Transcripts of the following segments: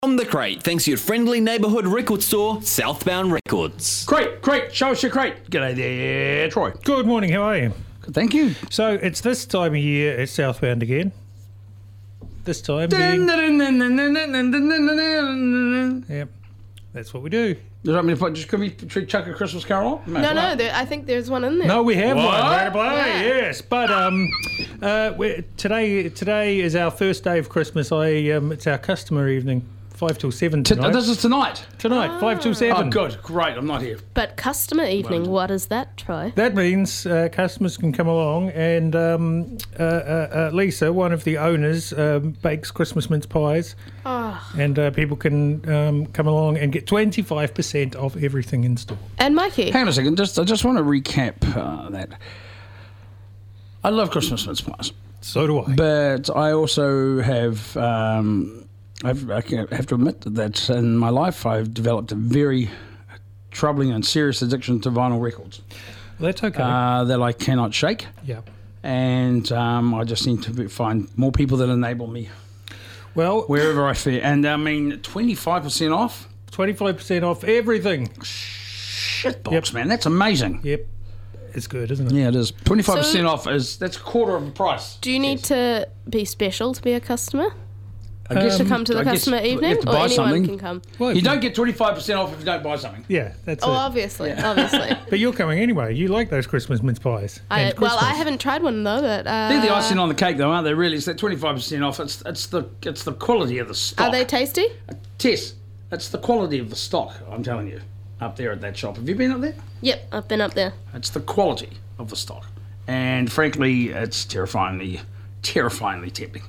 On the Crate, thanks to your friendly neighbourhood record store, Southbound Records. Crate, show us your crate. G'day there, Troy. Good morning, how are you? Good, thank you. So it's this time of year at Southbound again. This time Yep, that's what we do. Does that mean could we chuck a Christmas carol on? No, I think there's one in there. No, we have What? one right to play, Yeah. yes. But today is our first day of Christmas. It's our customer evening, 5 till 7 tonight. This is tonight. Tonight, 5 till 7. Oh, good, great. I'm not here. But customer evening, what is that, Troy? That means customers can come along and Lisa, one of the owners, bakes Christmas mince pies. Oh. And people can come along and get 25% off everything in store. And Mikey. Hang on a second. I just want to recap that. I love Christmas mince pies, So do I. but I also have. I have to admit that in my life I've developed a very troubling and serious addiction to vinyl records That's okay. that I cannot shake. Yeah. And I just need to find more people that enable me Well, wherever I fare. And I mean, 25% off? 25% off everything. Shitbox, man. That's amazing. Yep. It's good, isn't it? Yeah, it is. 25% So- off that's a quarter of the price. Do you need to be special to be a customer? I guess To come to the customer you evening? have to Or buy anyone something. can come? Well, You don't get 25% off if you don't buy something. Yeah, that's Oh, it. obviously. But you're coming anyway. You like those Christmas mince pies. Well, And Christmas. I haven't tried one though, but... They're the icing on the cake, though, aren't they? Really, it's that 25% off. It's the quality of the stock. Are they tasty? Tess, it's the quality of the stock. I'm telling you, up there at that shop. Have you been up there? Yep, I've been up there. It's the quality of the stock, and frankly, it's terrifyingly tempting.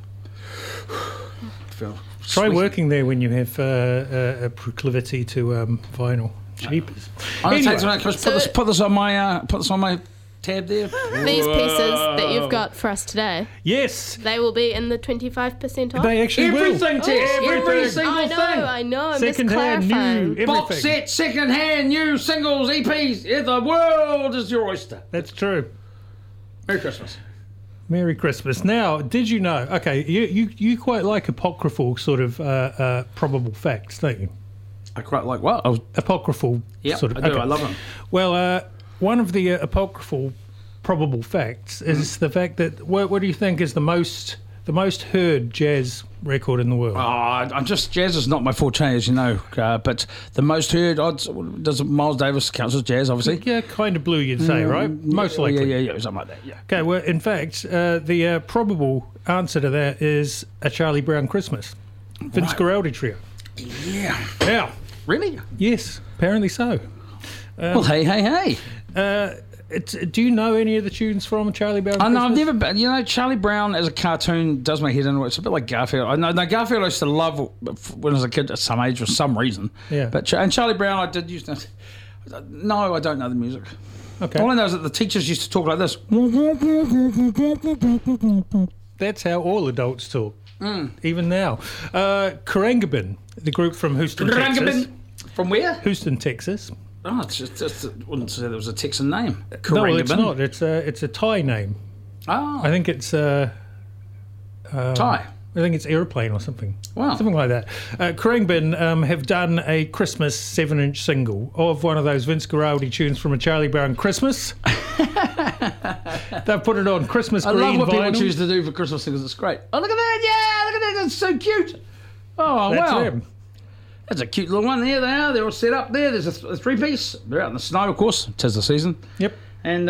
Try working there when you have a proclivity to vinyl. Cheapers. Anyway, Anyway, put this on my tab there. These pieces that you've got for us today, yes, they will be in the 25% off? they actually Everything, will. Tess. Every Everything. single I thing. know, I'm Second-hand, just clarifying. new, Box everything. set, second hand, new singles, EPs. Yeah, the world is your oyster. That's true. Merry Christmas. Merry Christmas. Now, did you know? Okay, you quite like apocryphal sort of probable facts, don't you? I quite like what? Apocryphal Yeah, sort of. I do. okay. I love them. Well, one of the apocryphal probable facts is the fact that what do you think is the most heard jazz record in the world? Jazz is not my forte, as you know. But the most heard odds does Miles Davis counts as jazz, obviously. Yeah, kind of blue, you'd say, right? Most likely. Yeah, something like that. Yeah. Okay, well, in fact, the probable answer to that is A Charlie Brown Christmas. Vince Right. Guaraldi Trio. Yeah. Yeah. Really? Yes, apparently so. Well, hey. Do you know any of the tunes from Charlie Brown I Christmas? know, I've never been. You know, Charlie Brown as a cartoon does my head in. It's a bit like Garfield. I know Garfield I used to love when I was a kid at some age for some reason. Yeah. And Charlie Brown I did used to. No, I don't know the music. Okay. All I know is that the teachers used to talk like this. That's how all adults talk, even now. Karangabin, the group from Houston, Texas. From where? Houston, Texas. Oh, it's just I wouldn't say there was a Texan name. No, it's Karangabin. not. It's a Thai name. Oh, I think it's Thai. I think it's Airplane or something. Wow. Something like that. Karangabin have done a Christmas 7-inch single of one of those Vince Guaraldi tunes from A Charlie Brown Christmas. They've put it on Christmas I green love what vinyl. people choose to do for Christmas things. It's great. Oh, look at that! Yeah, look at that! That's so cute. Oh, That's wow. them. That's a cute little one. There they are. They're all set up there. There's a three-piece. They're out in the snow, of course. 'Tis the season. Yep. And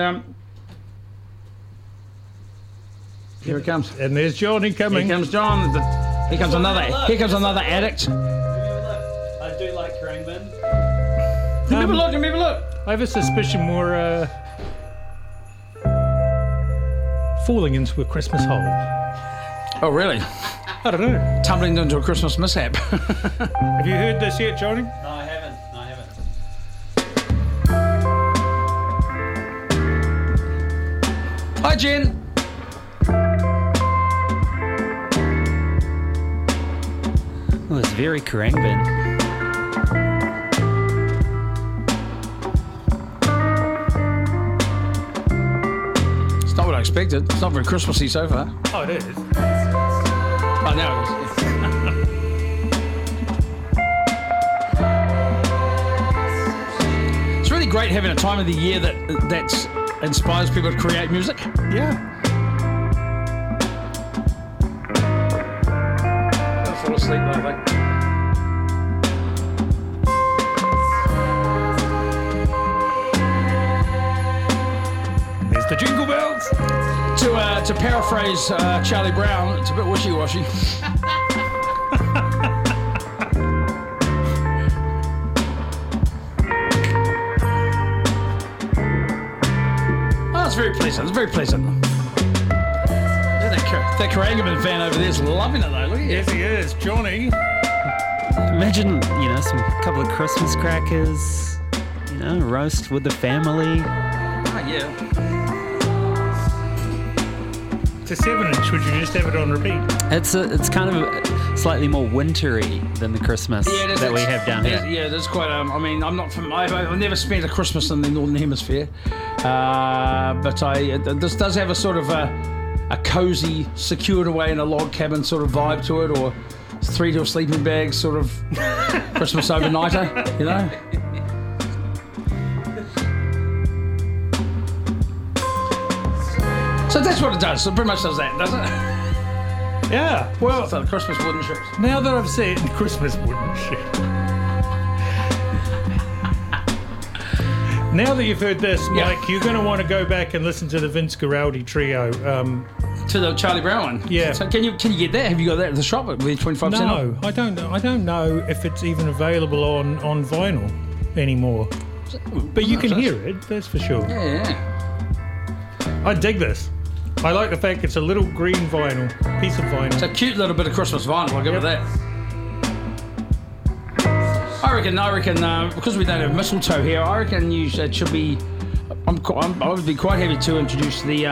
here it comes. And there's Johnny coming. Here comes John. Here comes another. Here comes another addict. I do like Karangabin. Give me a look. I have a suspicion we're falling into a Christmas hole. Oh, really? I don't know. Tumbling into a Christmas mishap. Have you heard this yet, Johnny? No, I haven't. Hi, Jen. Well, it's very Karangabin. It's not what I expected. It's not very Christmassy so far. Oh, it is. Oh, now it is. great having a time of the year that inspires people to create music. Yeah. I'll fall asleep though, I think. There's the jingle bells. To paraphrase Charlie Brown, it's a bit wishy-washy. It's very pleasant. It's very pleasant. That Karangaman fan over there is loving it though. Look at Yes, he is. Johnny. Imagine, some couple of Christmas crackers, roast with the family. Oh, yeah. It's a 7-inch. Would you just have it on repeat? It's kind of slightly more wintry than the Christmas that we have down here. Yeah, there's quite. I mean, I'm not from. I've never spent a Christmas in the Northern Hemisphere, but this does have a sort of a cozy, secured away in a log cabin sort of vibe to it, or 3 to a sleeping bag sort of Christmas overnighter, So that's what it does. It pretty much does that, doesn't it? Yeah. Well, So the Christmas wooden ships. now that I've said Christmas wooden ship. Now that you've heard this, Yeah. Mike, you're going to want to go back and listen to the Vince Guaraldi trio. To the Charlie Brown one. Yeah. So can you get that? Have you got that at the shop? With 25% off? No, I don't know. I don't know if it's even available on vinyl anymore. But you can hear it, that's for sure. Yeah. I dig this. I like the fact it's a little green vinyl, piece of vinyl. It's a cute little bit of Christmas vinyl, I'll give it that. I reckon, because we don't have mistletoe here, I reckon it should be. I would be quite happy to introduce the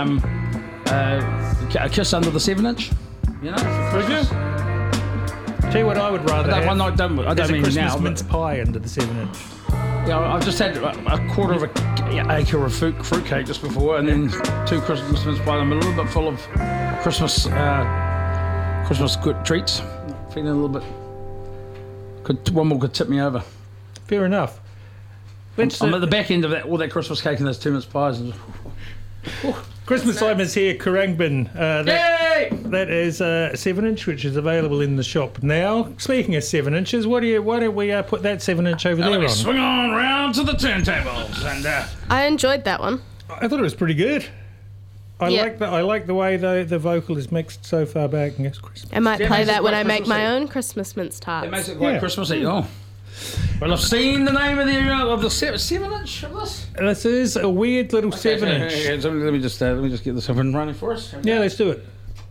a Kiss Under the 7-inch. For Would you? Christmas. Tell you what I would rather have. I don't is a mean Christmas now. mince pie under the 7-inch. Yeah, I've just had a quarter of an acre of fruitcake just before, and then 2 Christmas mince pies. I'm a little bit full of Christmas good treats. Feeling a little bit. One more could tip me over. Fair enough. I'm at the back end of all that Christmas cake and those 2 mince pies. Christmas time is here, Karangbin. Yay! That is a 7-inch, which is available in the shop now. Speaking of 7 inches, why don't we put that 7-inch over there Let me on? swing on round to the turntables and. I enjoyed that one. I thought it was pretty good. I Yeah. like the way the vocal is mixed so far back against Christmas. I might Yeah, play makes it that when quite I make my Christmassy. own Christmas mince tarts. It makes it quite Yeah. Christmassy. Oh. Well, I've seen the name of the 7-inch of this. This is a weird little 7-inch. Okay, so let me just get this up and running for us. Yeah, let's do it.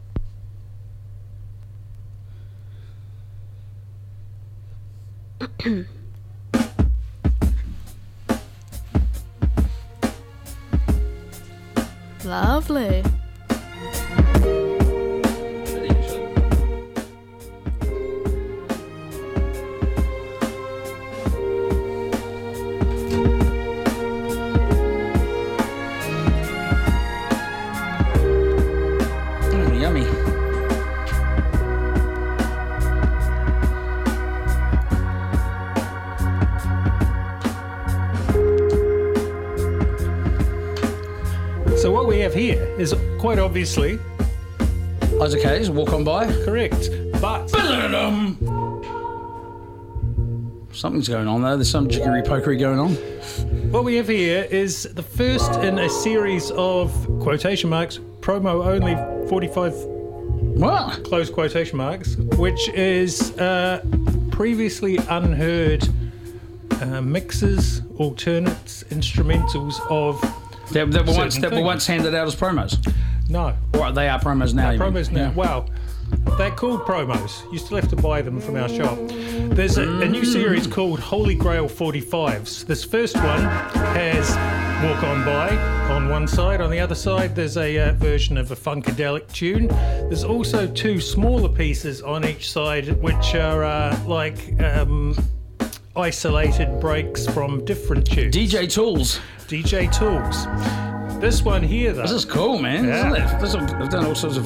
Lovely. Yummy. So what we have here is quite obviously Isaac Hayes, walk on by. correct, but Something's going on there. There's some jiggery pokery going on. what we have here is the first in a series of quotation marks, promo only 45 What? close quotation marks, which is previously unheard mixes, alternates, instrumentals of That were Certain once handed out as promos. no Or they are promos now. you mean? promos now. Yeah. Well, they're called promos. You still have to buy them from our shop. There's a new series called Holy Grail 45s. This first one has Walk On By on one side. On the other side, there's a version of a Funkadelic tune. There's also 2 smaller pieces on each side, which are isolated breaks from different tunes. DJ Tools. DJ Tools. This one here, though. This is cool, man. Yeah. Isn't it? I've done all sorts of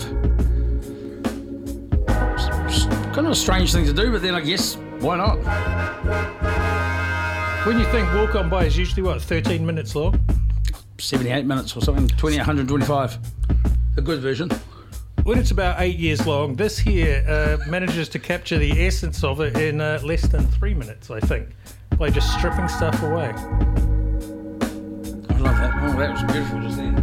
kind of a strange thing to do, but then I guess why not? When you think Walk On By is usually, what, 13 minutes long? 78 minutes or something, 125. A good version. When it's about 8 years long, this here manages to capture the essence of it in less than 3 minutes, I think, by just stripping stuff away. I love that. Oh, that was beautiful just then.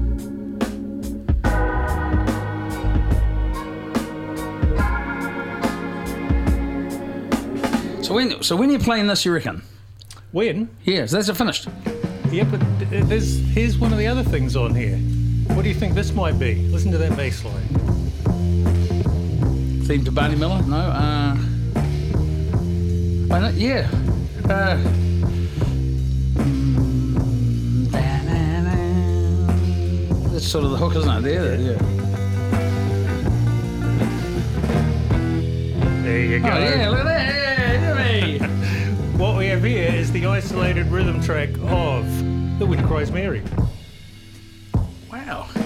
So when you're playing this, you reckon? When? Yeah, so that's it finished. Yeah, but here's one of the other things on here. What do you think this might be? Listen to that bass line. Theme to Barney Miller? No. Yeah. That's sort of the hook, isn't it? Yeah. There you go. Oh, yeah, look at that. Yeah, me. What we have here is the isolated rhythm track of The Wind Cries Mary. Wow.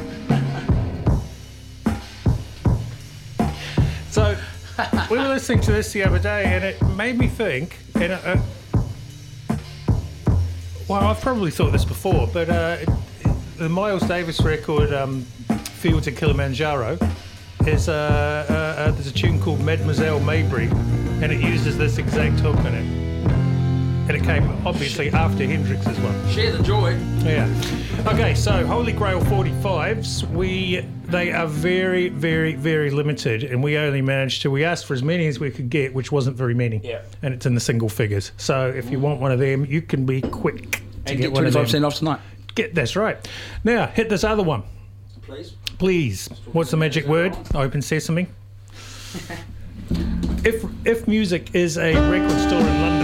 So, we were listening to this the other day, and it made me think. And well, I've probably thought this before, but the Miles Davis record, "Fields of Kilimanjaro," is there's a tune called "Mademoiselle Mabry," and it uses this exact hook in it. And it came obviously after Hendrix's one. Share the joy. Yeah. Okay, so Holy Grail 45s, they are very, very, very limited, and we only managed to. We asked for as many as we could get, which wasn't very many. Yeah. And it's in the single figures. So if you want one of them, you can be quick to And get get one of them. 25% off tonight. That's right. Now hit this other one, Please. please. What's the magic word? Open sesame. If Music is a record store in London.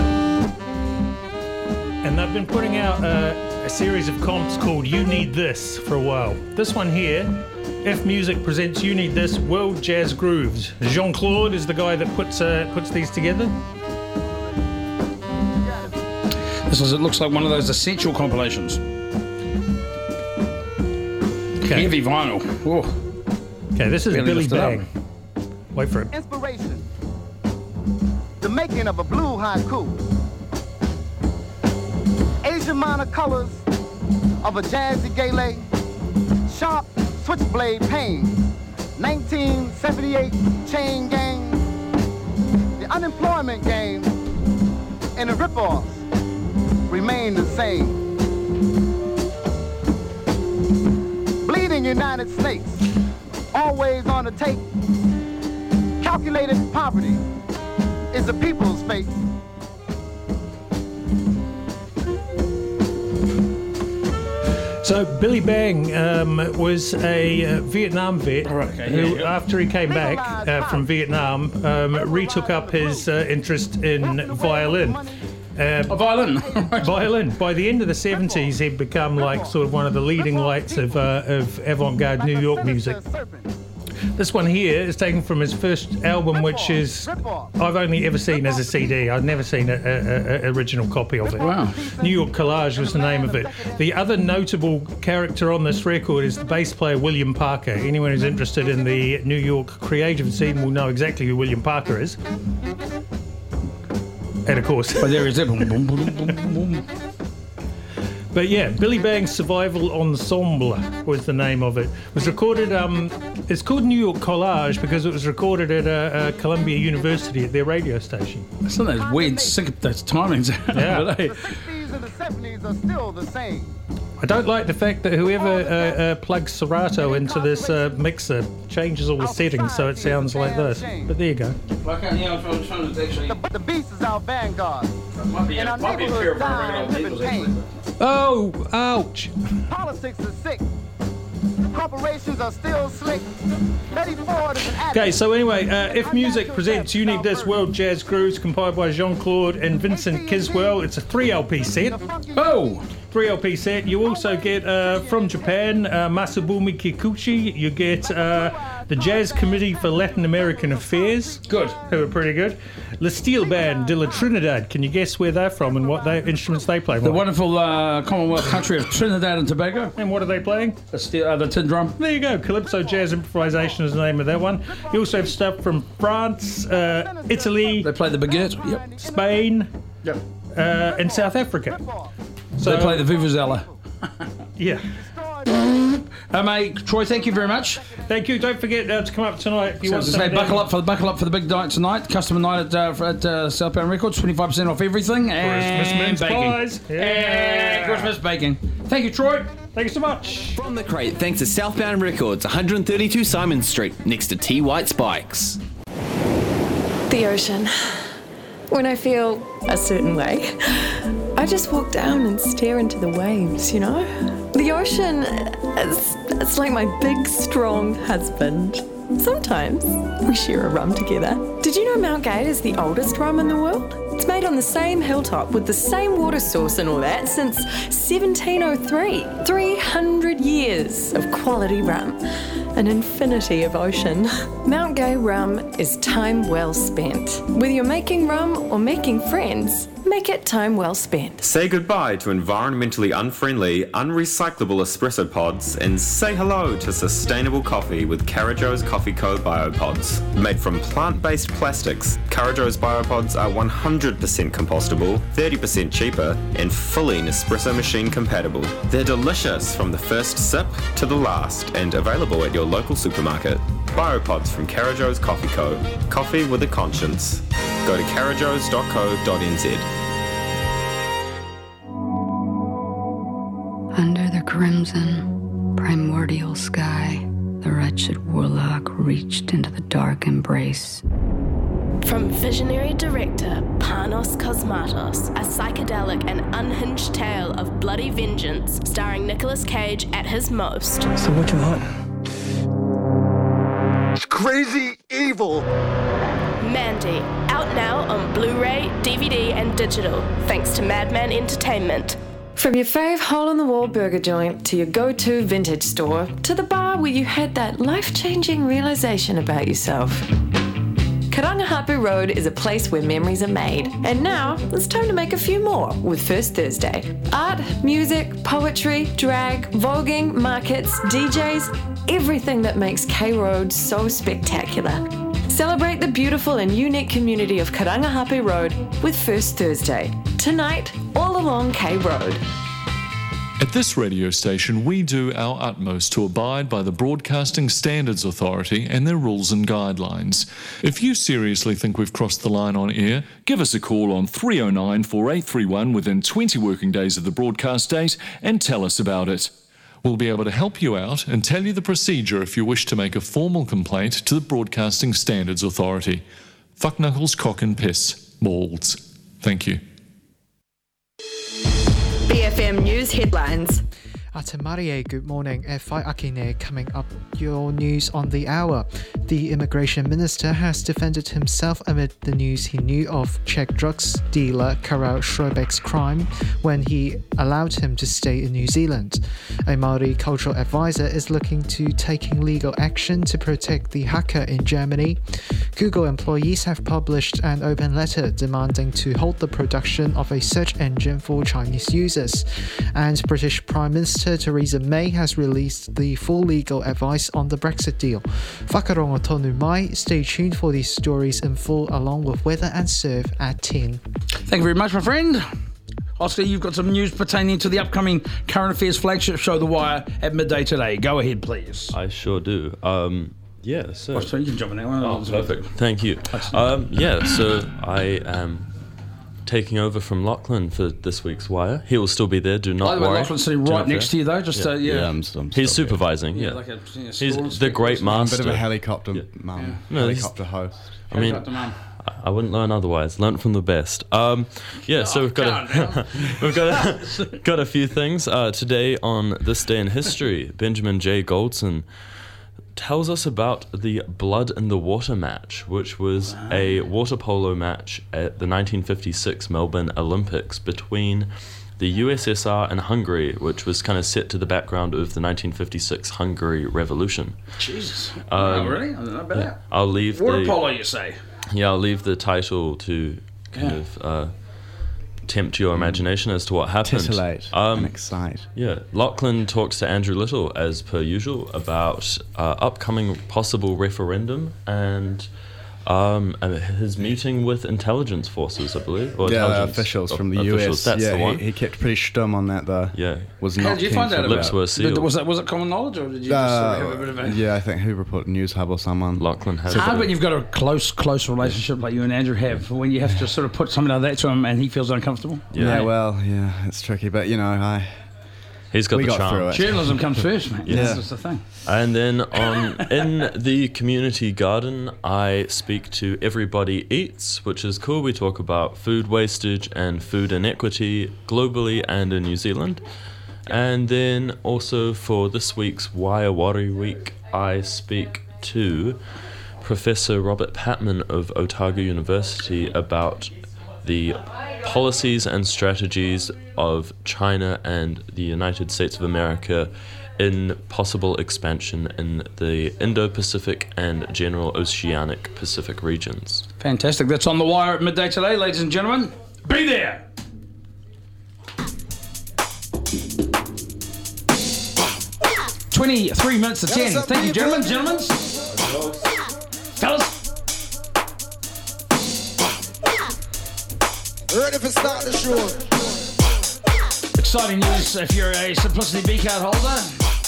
And they've been putting out a series of comps called You Need This for a while. This one here, If Music presents You Need This World Jazz Grooves. Jean-Claude is the guy that puts these together. It looks like one of those essential compilations. Okay, Heavy vinyl. Oh. okay, this is Really Billy lift it up. Bang. Wait for it. Inspiration. The making of a blue haiku. Asian minor colors of a jazzy gale. Sharp switchblade pain. 1978 chain gang. The unemployment game and the rip-offs remain the same. Bleeding United States, always on the take. Calculated poverty is the people's fate. So Billy Bang was a Vietnam vet who, after he came back from Vietnam, retook up his interest in violin. A violin. Violin. By the end of the 70s, he'd become like sort of one of the leading lights of avant-garde New York music. This one here is taken from his first album, which is I've only ever seen as a CD. I've never seen an original copy of it. Wow. New York Collage was the name of it. The other notable character on this record is the bass player William Parker. Anyone who's interested in the New York creative scene will know exactly who William Parker is. And of course... But there is it. Boom, boom, boom, boom, boom. But yeah, Billy Bang's Survival Ensemble was the name of it. It was recorded, it's called New York Collage because it was recorded at Columbia University at their radio station. Some of those weird those timings. Yeah. The 60s and the 70s are still the same. I don't like the fact that whoever plugs Serato into this mixer changes all the settings so it sounds like this. But there you go. The beast is our vanguard. Might be And our neighborhood dying, living pain. Oh, ouch. Politics is sick. Corporations are still slick. Betty Ford is an addict. Okay, so anyway, If Music presents You Need This World Jazz Grooves, compiled by Jean-Claude and Vincent Kiswell. It's a 3 LP set. Oh! 3 LP set. You also get from Japan, Masabumi Kikuchi. You get the Jazz Committee for Latin American Affairs. Good. Who are pretty good. La Steel Band de la Trinidad. Can you guess where they're from and what instruments they play? The wonderful Commonwealth country of Trinidad and Tobago. And what are they playing? The tin drum. There you go. Calypso Jazz Improvisation is the name of that one. You also have stuff from France, Italy. They play the baguette. Yep. Spain. Yep. And South Africa. So They play the Vuvuzela. Yeah. Mate, Troy, thank you very much. Thank you. Don't forget to come up tonight if you want to say buckle up for the big night tonight. Customer night at Southbound Records. 25% off everything. Christmas mince baking. pies. Yeah. Christmas baking. Thank you, Troy. Thank you so much. From the crate, thanks to Southbound Records, 132 Simon Street, next to T White Spikes. The ocean. When I feel a certain way, I just walk down and stare into the waves, you know? The ocean, it's like my big, strong husband. Sometimes we share a rum together. Did you know Mount Gay is the oldest rum in the world? It's made on the same hilltop with the same water source and all that since 1703. 300 years of quality rum. An infinity of ocean. Mount Gay rum is time well spent. Whether you're making rum or making friends, make it time well spent. Say goodbye to environmentally unfriendly, unrecyclable espresso pods and say hello to sustainable coffee with Carajo's Coffee Co. Biopods. Made from plant-based plastics, Carajo's Biopods are 100% compostable, 30% cheaper, and fully Nespresso machine compatible. They're delicious from the first sip to the last and available at your local supermarket. Biopods from Carajo's Coffee Co. Coffee with a conscience. Go to carajos.co.nz. Under the crimson, primordial sky, the wretched warlock reached into the dark embrace. From visionary director Panos Cosmatos, a psychedelic and unhinged tale of bloody vengeance starring Nicolas Cage at his most. So what you want? It's crazy evil. Mandy, out now on Blu-ray, DVD and digital, thanks to Madman Entertainment. From your fave hole-in-the-wall burger joint to your go-to vintage store to the bar where you had that life-changing realization about yourself. Karangahape Road is a place where memories are made. And now, it's time to make a few more with First Thursday. Art, music, poetry, drag, voguing, markets, DJs, everything that makes K Road so spectacular. Celebrate the beautiful and unique community of Karangahape Road with First Thursday. Tonight, all along K Road. At this radio station, we do our utmost to abide by the Broadcasting Standards Authority and their rules and guidelines. If you seriously think we've crossed the line on air, give us a call on 309 4831 within 20 working days of the broadcast date and tell us about it. We'll be able to help you out and tell you the procedure if you wish to make a formal complaint to the Broadcasting Standards Authority. Fuck knuckles, cock and piss. Balls. Thank you. BFM News headlines. Atamarie, good morning. Fai Akine coming up. Your news on the hour. The immigration minister has defended himself amid the news he knew of Czech drugs dealer Karel Schrobeck's crime when he allowed him to stay in New Zealand. A Maori cultural advisor is looking to taking legal action to protect the hacker in Germany. Google employees have published an open letter demanding to halt the production of a search engine for Chinese users. And British Prime Minister Theresa May has released the full legal advice on the Brexit deal. Whakarongo tonu mai. Stay tuned for these stories in full along with weather and surf at 10. Thank you very much, my friend. Oscar, you've got some news pertaining to the upcoming Current Affairs flagship show, The Wire, at midday today. Go ahead, please. I sure do. Yeah, so... So you can jump in that one. Oh, perfect. Thank you. Yeah, so I am taking over from Lachlan for this week's Wire. He will still be there, do not worry. By the way, Lachlan's sitting right next to you, though. Just I'm he's supervising, yeah. Like He's the great master. A bit of a helicopter mum. No, helicopter host. I mean, I wouldn't learn otherwise. Learn from the best. Yeah, so we've got got a few things today on this day in history. Benjamin J. Goldson tells us about the Blood in the Water match, which was a water polo match at the 1956 Melbourne Olympics between the USSR and Hungary, which was kind of set to the background of the 1956 Hungary Revolution. Jesus. Really? I don't know about that. I'll leave Water polo, you say? Yeah, I'll leave the title to kind of tempt your imagination as to what happened. Titillate and excite. Yeah. Lachlan talks to Andrew Little, as per usual, about upcoming possible referendum and his meeting with intelligence forces, I believe. Or officials from the US. That's the one. He kept pretty stum on that, though. Yeah. Was How not did you keen find for out the- about Lips were sealed. Was it common knowledge, or did you just sort of have a bit of a... Yeah, I think Hoover Report, News Hub or someone. Lachlan has Hard when you've got a close relationship like you and Andrew have, when you have to sort of put something like that to him and he feels uncomfortable. Yeah, it's tricky, but you know, He's got we the got charm. through it. Journalism comes first, mate. Yeah. That's the thing. And then in the community garden, I speak to Everybody Eats, which is cool. We talk about food wastage and food inequity globally and in New Zealand. And then also for this week's Waiawari Week, I speak to Professor Robert Patman of Otago University about the policies and strategies of China and the United States of America in possible expansion in the Indo-Pacific and general Oceanic Pacific regions. Fantastic. That's on the wire at midday today, ladies and gentlemen. Be there. 23 minutes to 10. Thank you, gentlemen. Fellas. Ready for start the show. Exciting news if you're a Simplicity B card holder.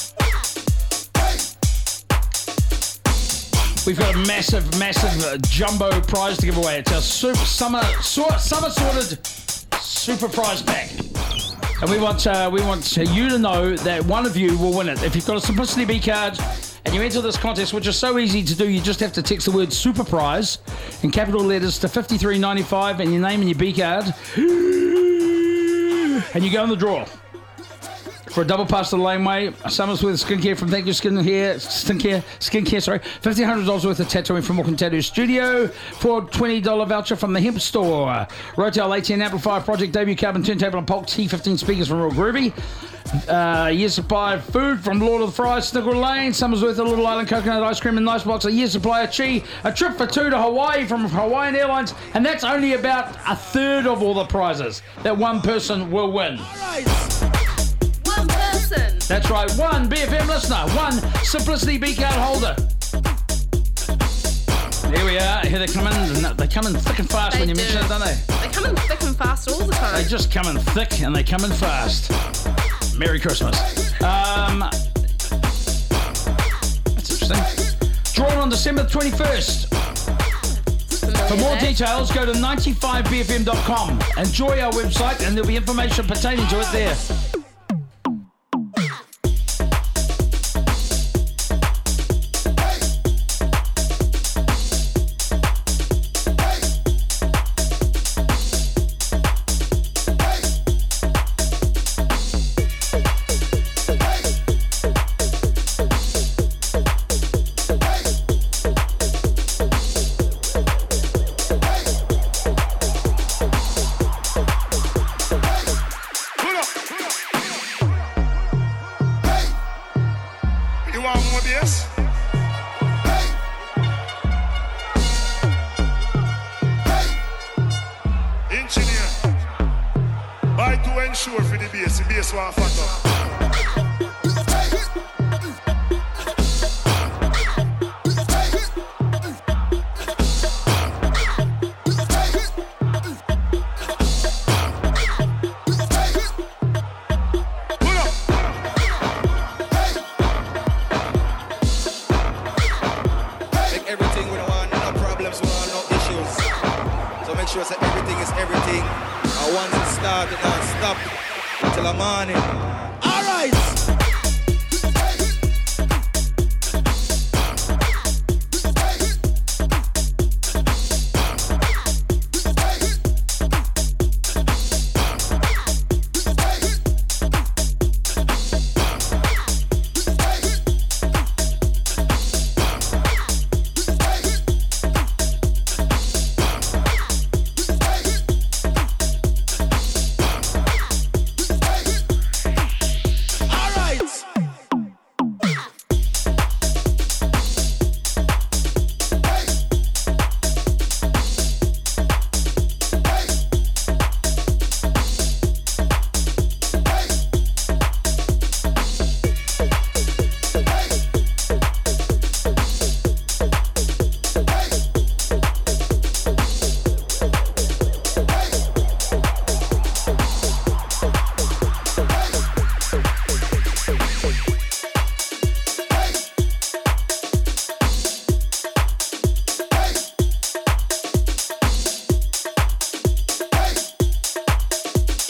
We've got a massive jumbo prize to give away. It's our summer sorted super prize pack. And we want you to know that one of you will win it. If you've got a Simplicity B card and you enter this contest, which is so easy to do, you just have to text the word super prize in capital letters to 5395 and your name and your B card, and you go in the draw for a double pass to the laneway, Summersworth skincare from Thank You skincare, $1,500 worth of tattooing from Auckland Tattoo Studio, for $20 voucher from the Hemp Store, Rotel ATN amplifier, Project debut carbon turntable and Polk T15 speakers from Real Groovy, year supply of food from Lord of the Fries, Sniggle Lane, Summersworth, a Little Island coconut ice cream and nice box, a year supply of Chi, a trip for two to Hawaii from Hawaiian Airlines, and that's only about a third of all the prizes that one person will win. One person. That's right, one BFM listener, one Simplicity B card holder. Here we are. Here they come in. They come in thick and fast when you mention it, don't they? They come in thick and fast all the time. They just come in thick and they come in fast. Merry Christmas. That's interesting. Drawn on December 21st. For more details, go to 95bfm.com. Enjoy our website and there'll be information pertaining to it there.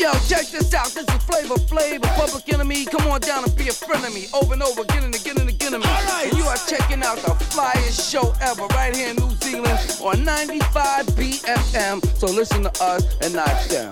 Yo, check this out, this is Flavor Flav, Public Enemy. Come on down and be a friend of me. Over and over, again and again and again of me. And you are checking out the flyest show ever right here in New Zealand on 95 BFM. So listen to us and not them.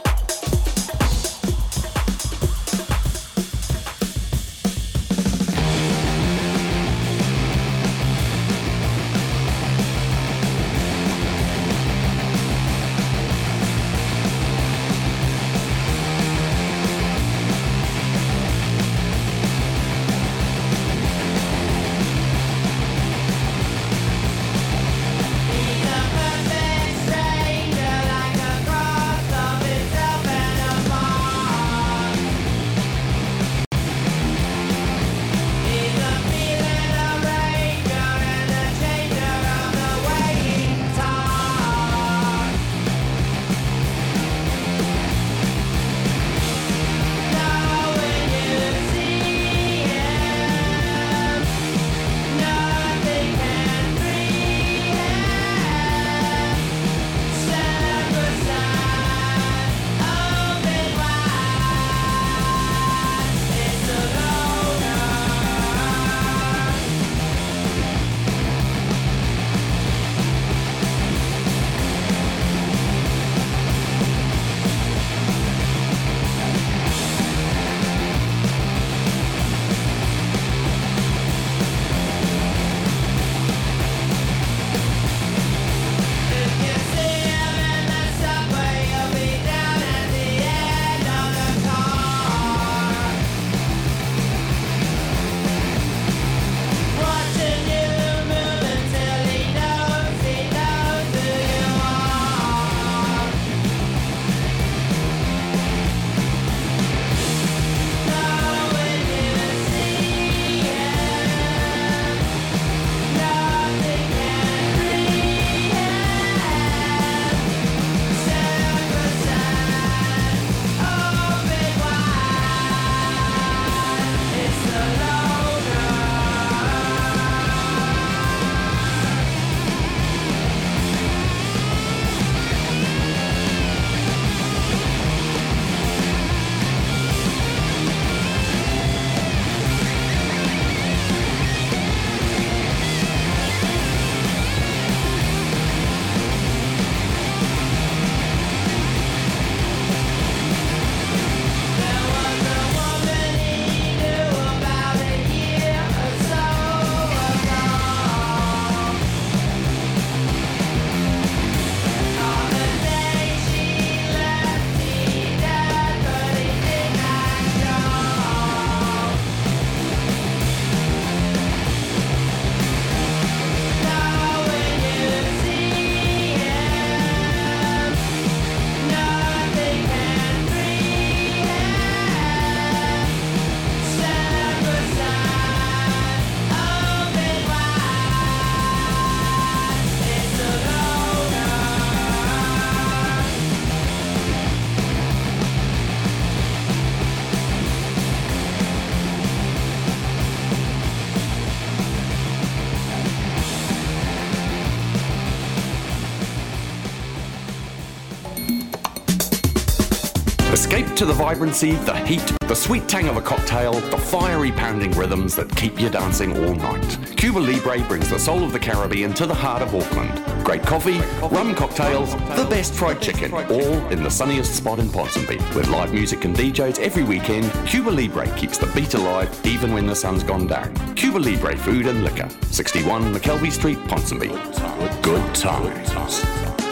Escape to the vibrancy, the heat, the sweet tang of a cocktail, the fiery pounding rhythms that keep you dancing all night. Cuba Libre brings the soul of the Caribbean to the heart of Auckland. Great coffee, rum cocktails, the best fried chicken, all in the sunniest spot in Ponsonby. With live music and DJs every weekend, Cuba Libre keeps the beat alive even when the sun's gone down. Cuba Libre Food and Liquor, 61 McKelvey Street, Ponsonby. Good times.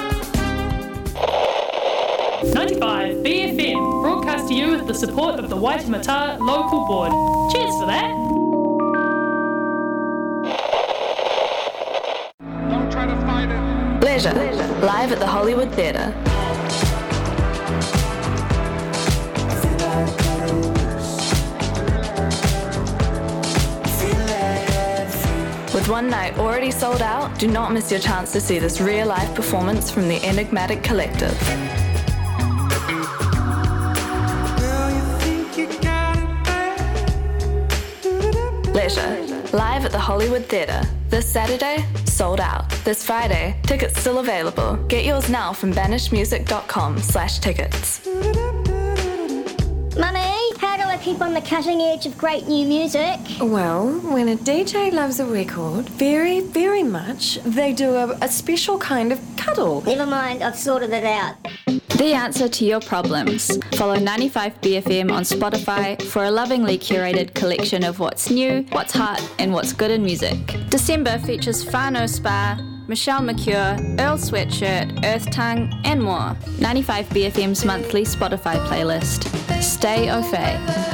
95 BFM, broadcast to you with the support of the Waitemata Local Board. Cheers for that. Don't try to fight it. Leisure, live at the Hollywood Theatre. With one night already sold out, do not miss your chance to see this real-life performance from the Enigmatic Collective. Leisure, live at the Hollywood Theatre. This Saturday, sold out. This Friday, tickets still available. Get yours now from banishedmusic.com/tickets. Mummy, how do I keep on the cutting edge of great new music? Well, when a DJ loves a record very, very much, they do a special kind of cuddle. Never mind, I've sorted it out. The answer to your problems. Follow 95BFM on Spotify for a lovingly curated collection of what's new, what's hot, and what's good in music. December features Fano Spa, Michelle McCure, Earl Sweatshirt, Earth Tongue, and more. 95BFM's monthly Spotify playlist. Stay au fait.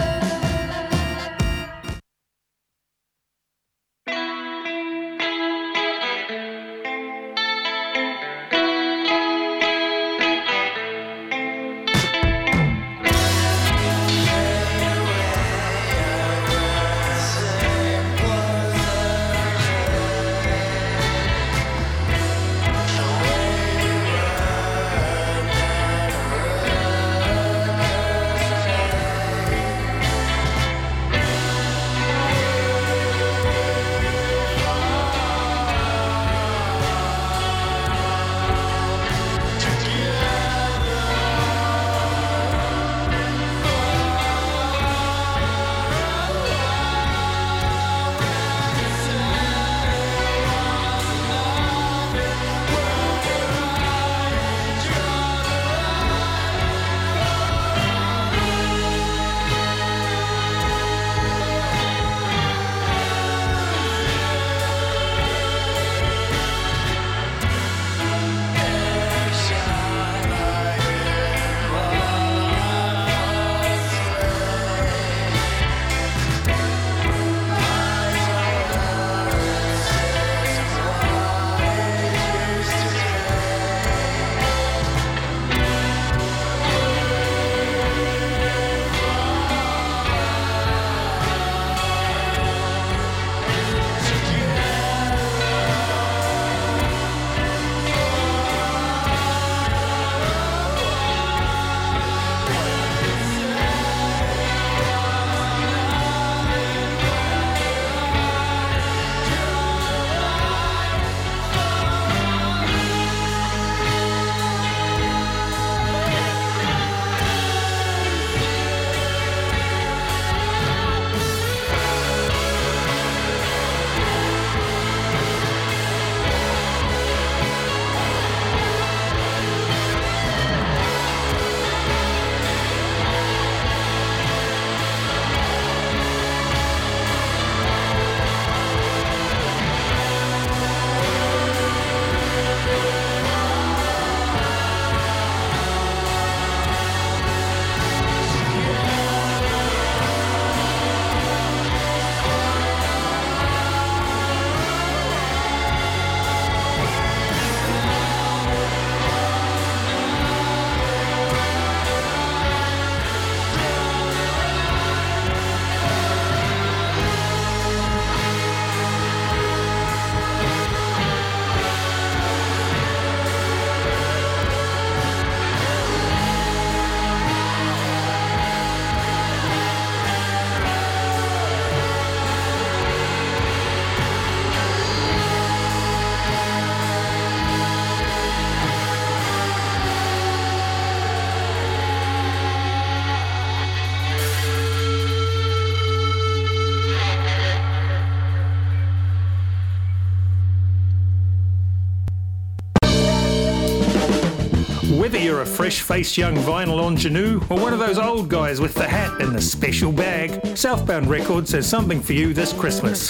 Whether you're a fresh-faced young vinyl ingenue or one of those old guys with the hat and the special bag, Southbound Records has something for you this Christmas.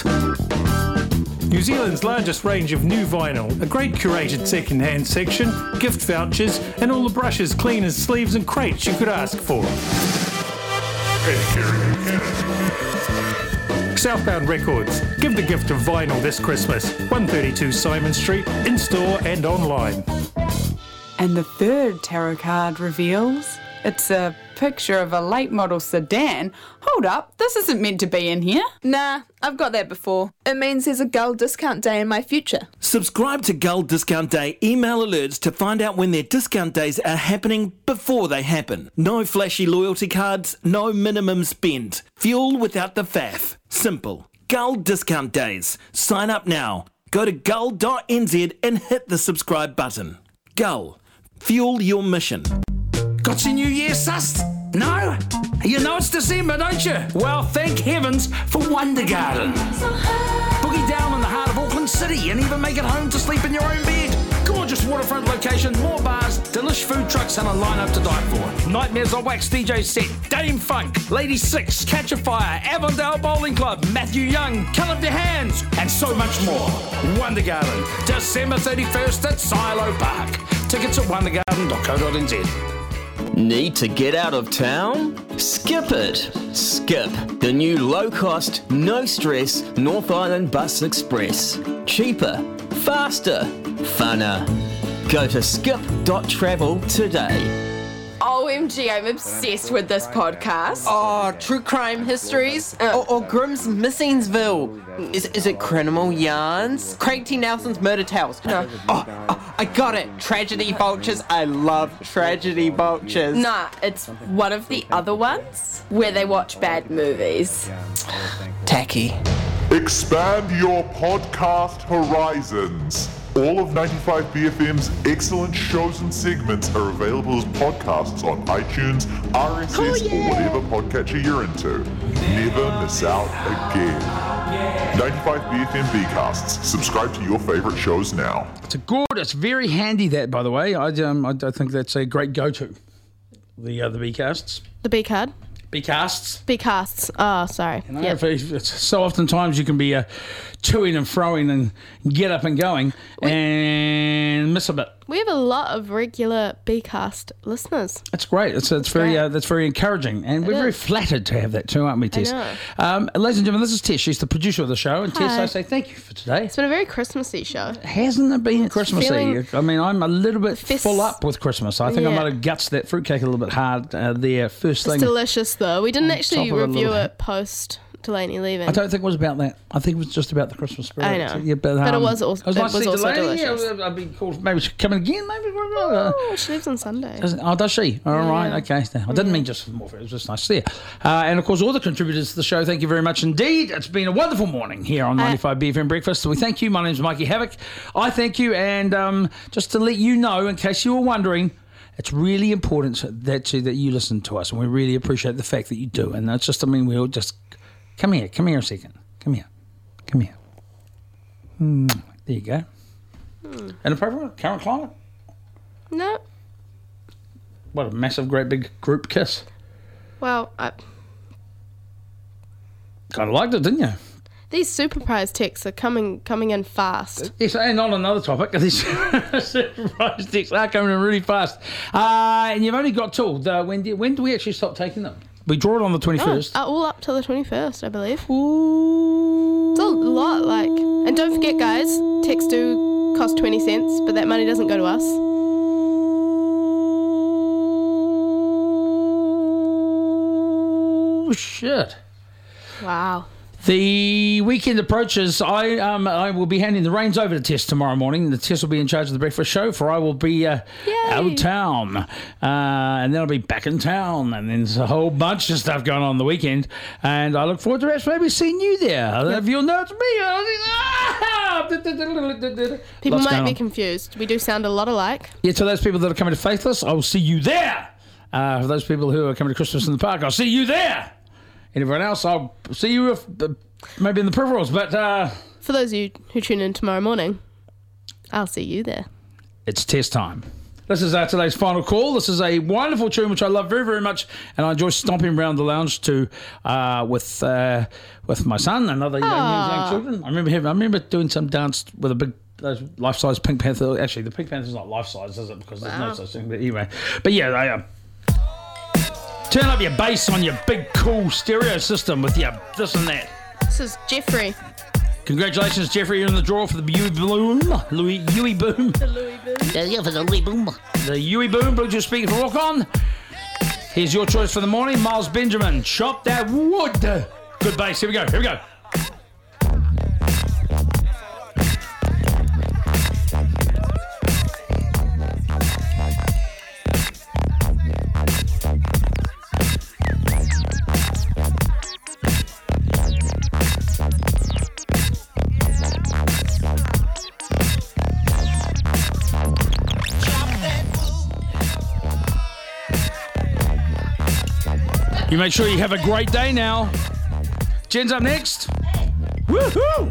New Zealand's largest range of new vinyl, a great curated second-hand section, gift vouchers, and all the brushes, cleaners, sleeves and crates you could ask for. Southbound Records. Give the gift of vinyl this Christmas. 132 Simon Street, in-store and online. And the third tarot card reveals it's a picture of a late model sedan. Hold up, this isn't meant to be in here. Nah, I've got that before. It means there's a Gull discount day in my future. Subscribe to Gull Discount Day email alerts to find out when their discount days are happening before they happen. No flashy loyalty cards, no minimum spend. Fuel without the faff. Simple. Gull Discount Days. Sign up now. Go to gull.nz and hit the subscribe button. Gull. Fuel your mission. Got your New Year sussed? No? You know it's December, don't you? Well, thank heavens for Wonder Garden. Boogie down in the heart of Auckland City and even make it home to sleep in your own bed. Gorgeous waterfront location, more bars, delish food trucks and a lineup to die for. Nightmares on Wax DJ set, Dame Funk, Lady Six, Catch a Fire, Avondale Bowling Club, Matthew Young, Cut Up Your Hands, and so much more. Wonder Garden, December 31st at Silo Park. Tickets at wondergarden.co.nz. Need to get out of town? Skip it! Skip, the new low-cost, no-stress North Island Bus Express. Cheaper, faster, funner. Go to skip.travel today. OMG, I'm obsessed with this podcast. Oh, True Crime Histories? Or Grimm's Missingsville? Is it Criminal Yarns? Craig T. Nelson's Murder Tales? No. Oh, I got it. Tragedy Vultures. I love Tragedy Vultures. Nah, it's one of the other ones where they watch bad movies. Tacky. Expand your podcast horizons. All of 95BFM's excellent shows and segments are available as podcasts on iTunes, RSS, or whatever podcatcher you're into. Never miss out again. 95BFM Bcasts. Subscribe to your favorite shows now. It's very handy, that, by the way. I think that's a great go-to. The Bcasts. The B card. Bcasts. Bcasts. Oh, sorry. You know, so oftentimes you can be to-ing and fro-ing and get up and going and miss a bit. We have a lot of regular Bcast listeners. That's great. That's very encouraging, and we're very flattered to have that too, aren't we, Tess? I know. Ladies and gentlemen, this is Tess. She's the producer of the show, and Tess, I say thank you for today. It's been a very Christmassy show. Hasn't it been Christmassy? I mean, I'm a little bit full up with Christmas. I think I might have gutsed that fruitcake a little bit hard there first thing. It's delicious though. We didn't actually review it post Delaney leaving. I don't think it was about that. I think it was just about the Christmas spirit. I know. So, yeah, but it was also, nice to see also Delaney. delicious. Yeah, I'd be cool. Maybe she'll come in again. Maybe. Oh, she lives on Sunday. Does she? All right. Okay. I didn't mean just for more. It was just nice to see her. And of course, all the contributors to the show, thank you very much indeed. It's been a wonderful morning here on 95BFM Breakfast. So we thank you. My name's Mikey Havoc. I thank you. And just to let you know, in case you were wondering, it's really important that you listen to us, and we really appreciate the fact that you do. And that's just, we'll just come here a second. Come here. There you go. An appropriate current climate? No. What a massive, great big group kiss. Well, I kind of liked it, didn't you? These super prize texts are coming in fast. Yes, and on another topic, these super prize texts are coming in really fast. And you've only got till when do we actually stop taking them? We draw it on the 21st. All up to the 21st, I believe. Ooh. It's a lot, and don't forget, guys, texts do cost 20 cents, but that money doesn't go to us. Oh shit! Wow. The weekend approaches. I will be handing the reins over to Tess tomorrow morning. The Tess will be in charge of the breakfast show, for I will be out of town. And then I'll be back in town. And then there's a whole bunch of stuff going on the weekend. And I look forward to perhaps maybe seeing you there. If you'll know it's me. People might be confused. We do sound a lot alike. Yeah, to those people that are coming to Faithless, I will see you there. For those people who are coming to Christmas in the Park, I'll see you there. And everyone else, I'll see you maybe in the peripherals. But for those of you who tune in tomorrow morning, I'll see you there. It's test time. This is today's final call. This is a wonderful tune which I love very, very much, and I enjoy stomping around the lounge to with my son and other young children. I remember doing some dance with a big life-size Pink Panther. Actually, the Pink Panther's not life-size, is it? Because there's no such thing. But anyway, yeah, turn up your bass on your big, cool stereo system with your this and that. This is Jeffrey. Congratulations, Jeffrey. You're in the draw for the Yui Boom. The Louis Boom. Yeah, for the Louis Boom. The Yui Boom, Bluetooth speaker for Rock On. Here's your choice for the morning. Miles Benjamin, Chop That Wood. Good bass. Here we go. You make sure you have a great day now. Jen's up next. Woohoo!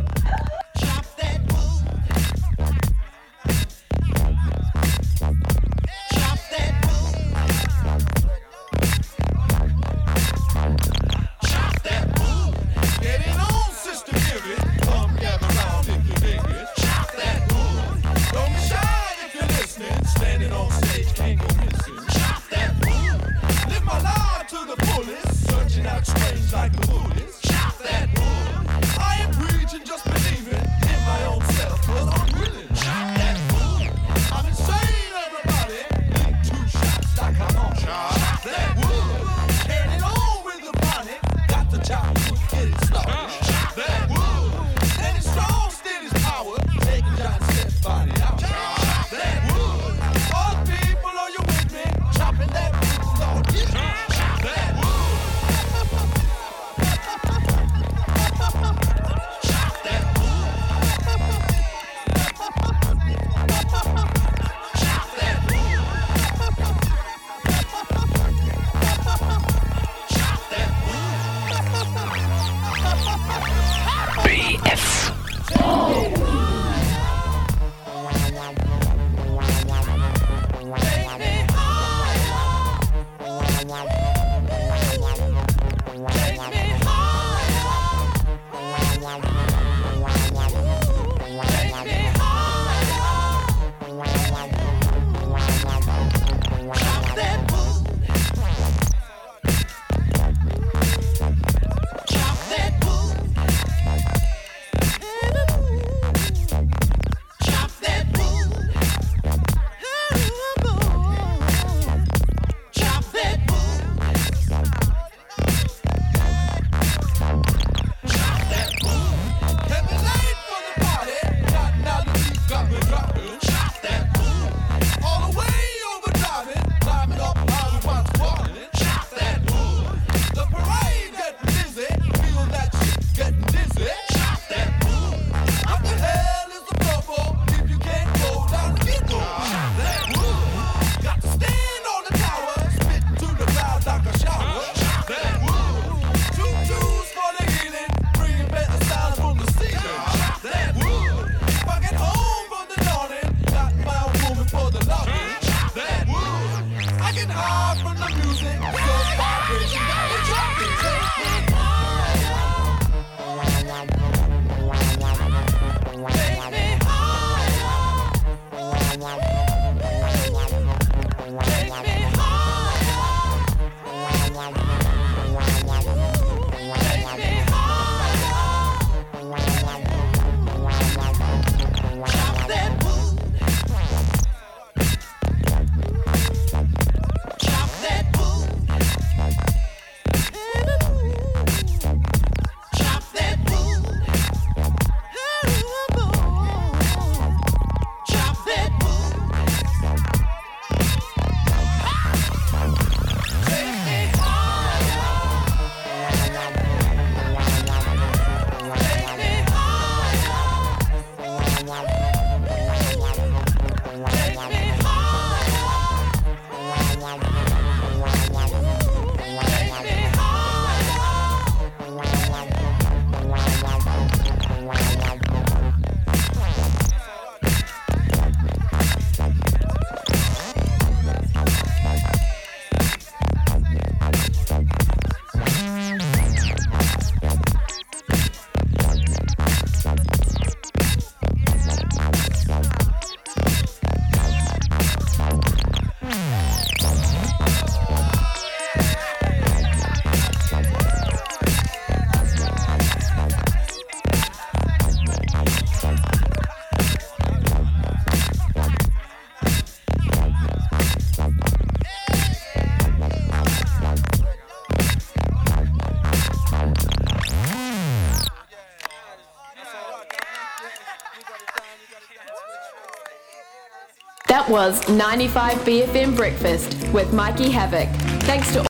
That was 95 BFM Breakfast with Mikey Havoc. Thanks to